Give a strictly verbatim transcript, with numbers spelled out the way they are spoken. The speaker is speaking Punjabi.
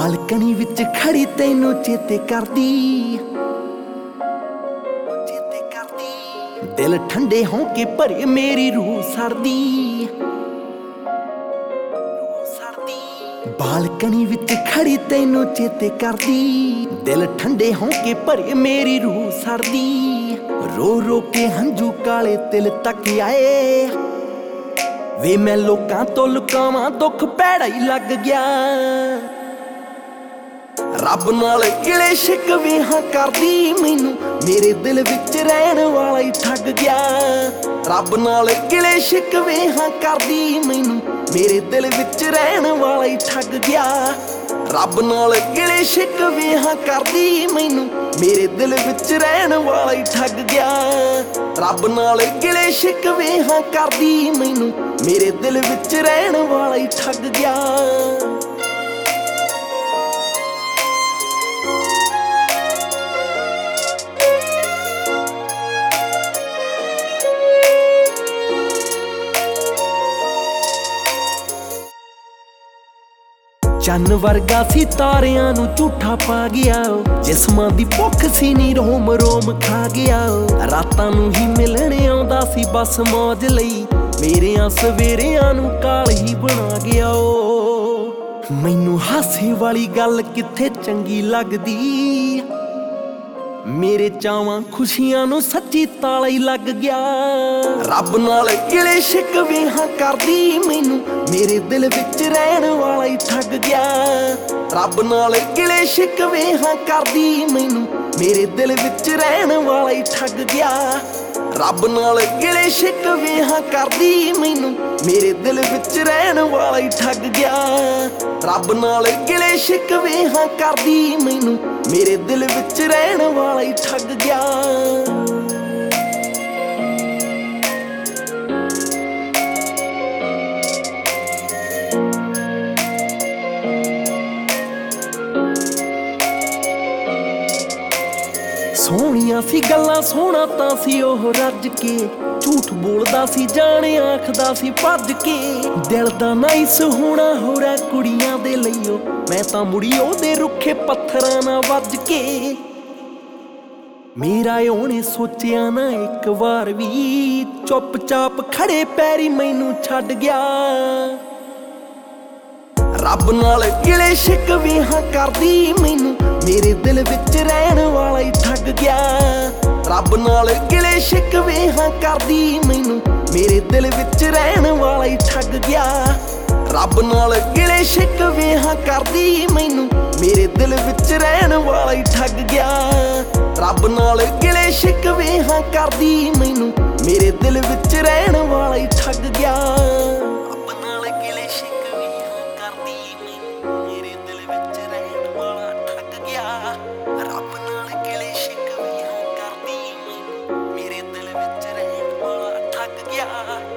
ਬਾਲਕਨੀ ਵਿੱਚ ਖੜੀ ਤੈਨੂੰ ਚੇਤੇ ਕਰਦੀ ਚੇਤੇ ਕਰਦੀ ਦਿਲ ਠੰਡੇ ਹੋ ਕੇ ਭਰੇ ਮੇਰੀ ਰੂਹ ਸਰਦੀ ਸਰਦੀ ਬਾਲਕਨੀ ਵਿੱਚ ਖੜੀ ਤੈਨੂੰ ਚੇਤੇ ਕਰਦੀ ਦਿਲ ਠੰਡੇ ਹੋ ਕੇ ਭਰੇ ਮੇਰੀ ਰੂਹ ਸਰਦੀ ਰੋ ਰੋ ਕੇ ਹੰਝੂ ਕਾਲੇ ਤਿਲ ਤੱਕ ਆਏ ਵੇ ਮੈਂ ਲੋਕਾਂ ਤੋਂ ਲੁਕਾਵਾਂ ਦੁੱਖ ਭੈੜਾ ਹੀ ਲੱਗ ਗਿਆ ਰੱਬ ਨਾਲ ਗਿਲੇ ਸ਼ਿਕਵੇ ਹਾਂ ਕਰਦੀ ਮੈਨੂੰ ਮੇਰੇ ਦਿਲ ਵਿੱਚ ਰਹਿਣ ਵਾਲਾ ਹੀ ਠੱਗ ਗਿਆ ਰੱਬ ਨਾਲ ਗਿਲੇ ਸ਼ਿਕਵੇ ਹਾਂ ਕਰਦੀ ਮੈਨੂੰ ਮੇਰੇ ਦਿਲ ਵਿੱਚ ਰਹਿਣ ਵਾਲਾ ਹੀ ਠੱਗ ਗਿਆ ਰੱਬ ਨਾਲ ਗਿਲੇ ਸ਼ਿਕਵੇ ਹਾਂ ਕਰਦੀ ਮੈਨੂੰ ਮੇਰੇ ਦਿਲ ਵਿੱਚ ਰਹਿਣ ਵਾਲਾ ਹੀ ਠੱਗ ਗਿਆ ਰੱਬ ਨਾਲ ਗਿਲੇ ਸ਼ਿਕਵੇ ਹਾਂ ਕਰਦੀ ਮੈਨੂੰ ਮੇਰੇ ਦਿਲ ਵਿੱਚ ਰਹਿਣ ਵਾਲਾ ਹੀ ਠੱਗ ਗਿਆ ਚੰਨ ਵਰਗਾ ਸੀ ਤਾਰਿਆਂ ਨੂੰ ਝੂਠਾ ਪਾ ਗਿਆ ਜਿਸਮਾਂ ਦੀ ਭੁੱਖ ਸੀ ਨੀ ਰੋਮ ਰੋਮ ਖਾ ਗਿਆ ਰਾਤਾਂ ਨੂੰ ਹੀ ਮਿਲਣ ਆਉਂਦਾ ਸੀ ਬਸ ਮੌਜ ਲਈ ਮੇਰਿਆਂ ਸਵੇਰਿਆਂ ਨੂੰ ਕਾਲ ਹੀ ਬਣਾ ਗਿਆ ਓ ਮੈਨੂੰ ਹਾਸੇ ਵਾਲੀ ਗੱਲ ਕਿੱਥੇ ਚੰਗੀ ਲੱਗਦੀ ਮੇਰੇ ਚਾਵਾਂ ਖੁਸ਼ੀਆਂ ਨੂੰ ਸੱਚੀ ਤਾਲਾ ਹੀ ਲੱਗ ਗਿਆ ਰੱਬ ਨਾਲ ਗਿਲੇ ਸ਼ਿਕਵੇ ਹਾਂ ਕਰਦੀ ਮੈਨੂੰ ਮੇਰੇ ਦਿਲ ਵਿੱਚ ਰਹਿਣ ਵਾਲਾ ਹੀ ਠੱਗ ਗਿਆ ਰੱਬ ਨਾਲ ਗਿਲੇ ਸ਼ਿਕਵੇ ਹਾਂ ਕਰਦੀ ਮੈਨੂੰ ਮੇਰੇ ਦਿਲ ਵਿੱਚ ਰਹਿਣ ਵਾਲਾ ਹੀ ਠੱਗ ਗਿਆ ਰੱਬ ਨਾਲ ਗਿਲੇ ਸ਼ਿਕਵੇ ਹਾਂ ਕਰਦੀ ਮੈਨੂੰ ਮੇਰੇ ਦਿਲ ਵਿੱਚ ਰਹਿਣ ਵਾਲਾ ਹੀ ਠੱਗ ਗਿਆ ਰੱਬ ਨਾਲ ਗਿਲੇ ਸ਼ਿਕਵੇ ਹਾਂ ਕਰਦੀ ਮੈਨੂੰ ਮੇਰੇ ਦਿਲ ਵਿੱਚ ਰਹਿਣ ਵਾਲਾ ਹੀ ਠੱਗ ਗਿਆ ਸੋਹਣੀਆਂ ਸੀ ਗੱਲਾਂ ਸੋਹਣਾ ਤਾਂ ਸੀ ਉਹ ਰੱਜ ਕੇ ਝੂਠ ਬੋਲਦਾ ਸੀ ਜਾਣੇ ਆਖਦਾ ਸੀ ਭੱਜ ਕੇ ਦਿਲ ਦਾ ਨਾਈਸ ਹੋਣਾ ਹੋਰਾ ਕੁੜੀਆਂ ਦੇ ਲਈਓ ਮੈਂ ਤਾਂ ਮੁੜੀ ਉਹਦੇ ਰੁੱਖੇ ਪੱਥਰਾਂ ਨਾਲ ਵੱਜ ਕੇ ਮੇਰਾ ਉਹਨੇ ਸੋਚਿਆ ਨਾ ਇੱਕ ਵਾਰ ਵੀ ਚੁੱਪ ਚਾਪ ਖੜੇ ਪੈਰੀ ਮੈਨੂੰ ਛੱਡ ਗਿਆ ਰੱਬ ਨਾਲ ਗਿਲੇ ਸ਼ਿਕਵੇ ਹਾਂ ਕਰਦੀ ਮੈਨੂੰ ਮੇਰੇ ਦਿਲ ਵਿੱਚ ਰਹਿਣ ਵਾਲਾ ਹੀ ਠੱਗ ਗਿਆ ਰੱਬ ਨਾਲ ਗਿਲੇ ਸ਼ਿਕਵੇ ਹਾਂ ਕਰਦੀ ਮੈਨੂੰ ਮੇਰੇ ਦਿਲ ਵਿੱਚ ਰਹਿਣ ਵਾਲਾ ਹੀ ਠੱਗ ਗਿਆ ਰੱਬ ਨਾਲ ਗਿਲੇ ਸ਼ਿਕਵੇ ਹਾਂ ਕਰਦੀ ਮੈਨੂੰ ਮੇਰੇ ਦਿਲ ਵਿੱਚ ਰਹਿਣ ਵਾਲਾ ਹੀ ਠੱਗ ਗਿਆ ਰੱਬ ਨਾਲ ਗਿਲੇ ਸ਼ਿਕਵੇ ਹਾਂ ਕਰਦੀ ਮੈਨੂੰ ਮੇਰੇ ਦਿਲ ਵਿੱਚ ਰਹਿਣ ਵਾਲਾ ਹੀ ਠੱਗ ਗਿਆ ਰੱਬ ਨਾਲ ਗਿਲੇ ਸ਼ਿਕਵੇ ਹਾਂ ਕਰਦੀ ਮੈਨੂੰ ਮੇਰੇ ਦਿਲ ਵਿੱਚ ਰਹਿਣ ਵਾਲਾ ਠੱਗ ਗਿਆ ਰੱਬ ਨਾਲ ਗਿਲੇ ਸ਼ਿਕਵੇ ਹਾਂ ਕਰਦੀ ਮੈਨੂੰ ਮੇਰੇ ਦਿਲ ਵਿੱਚ ਰਹਿਣ ਵਾਲਾ ਠੱਗ ਗਿਆ